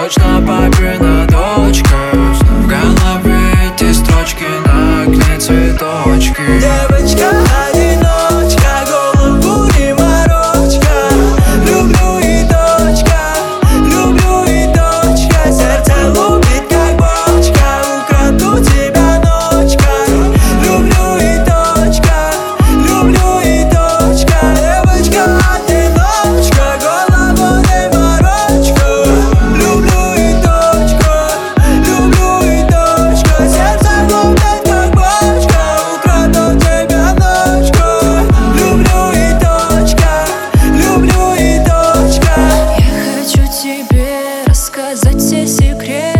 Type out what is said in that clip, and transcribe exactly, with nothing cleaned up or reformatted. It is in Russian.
точно папина дочка. В голове эти строчки, на окне цветочки. Девочка-одиночка, голову не морочка. Люблю и точка, люблю и точка. Сердце лупит как бочка, украду тебя ночка. Люблю и точка, люблю и точка. Девочка-одиночка, голову не морочка. Люблю и точка, люблю и точка. Сердце лупит как бочка, украду тебя ночка. Люблю и точка, люблю и точка. Я хочу тебе рассказать все секреты.